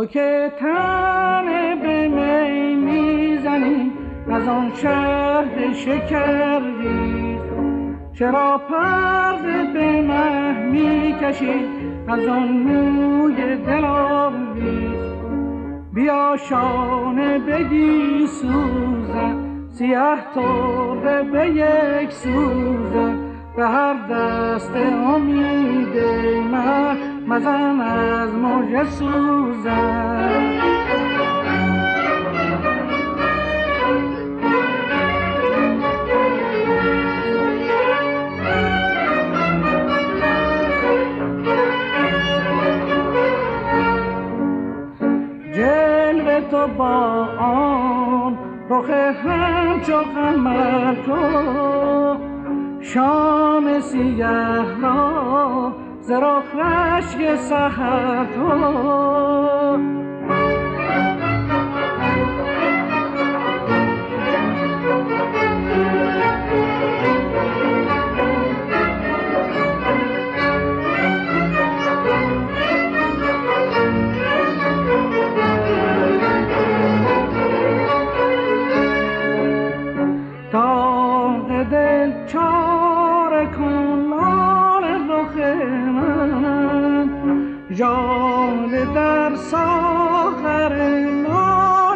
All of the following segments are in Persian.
که تن به می میزنی از آن شهر شکرریز، چرا پرده به مه میکشی از آن موی دلاویز؟ بیا شانه بگی سوزن، سیه طره به یک سوزن، به هر دست امید مه مزن از موج سوزن. جلوه تو با آن رخ همچو قمر تو، شام سیه را ز رخ رشک سحر تو. داغ دل چاره کن نار رخ من، ژاله در ساغر نار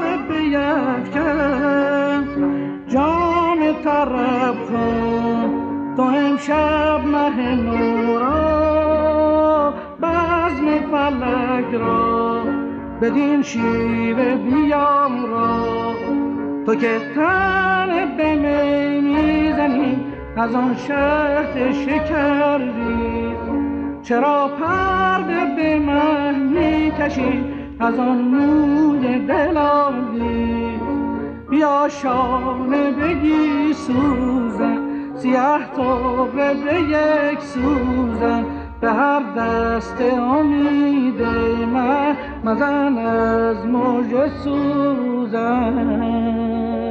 بیفکن، جام طرب کن تو امشب مه نو را، بزم فلک را بدین شیوه بیامرا. تو که تن به می میزنی از آن شهد شکرریز، چرا پرده به مه میکشی از آن موی دلاویز؟ بیا شانه بگی سوزن، سیه طره به یک سوزن، به هر دست امید مه مزن از موج سوزن.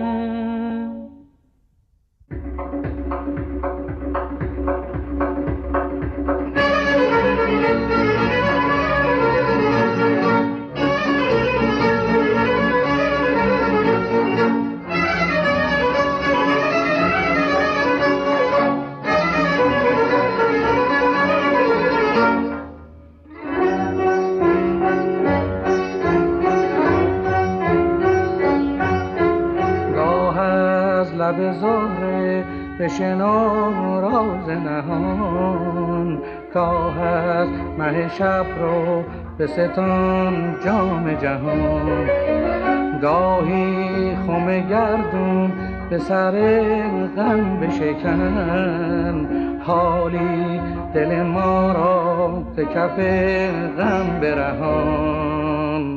لب زهره بشنو راز نهان، کاه از مه شب رو به ستان جام جهان. گاهی خم گردون به سر غم بشکن، حالی دل ما را ز کف غم برهان.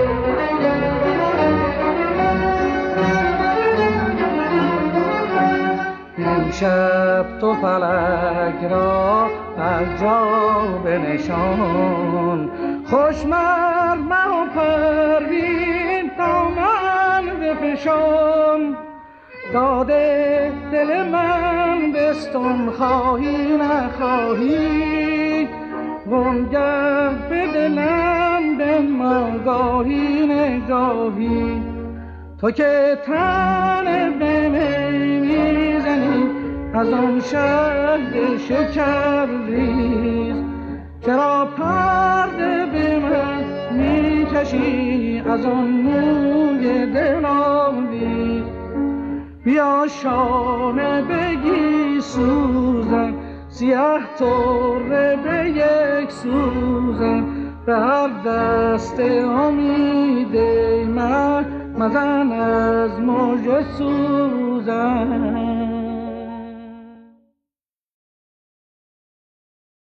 شب تو فلک را از جا بنشان، خوش مر مه و پروین دامن بفشان. داده دل من بستان خواهی نخواهی، وانگه به دلم بنما گاهی نگاهی. تو که تن به می میزنی از آن شهد شکرریز، چرا پرده به من میکشی از آن موی دلاویز؟ بیا شانه بگی سوزن، سیه طره به یک سوزن، به هر دست امید مه مزن از موج سوزن.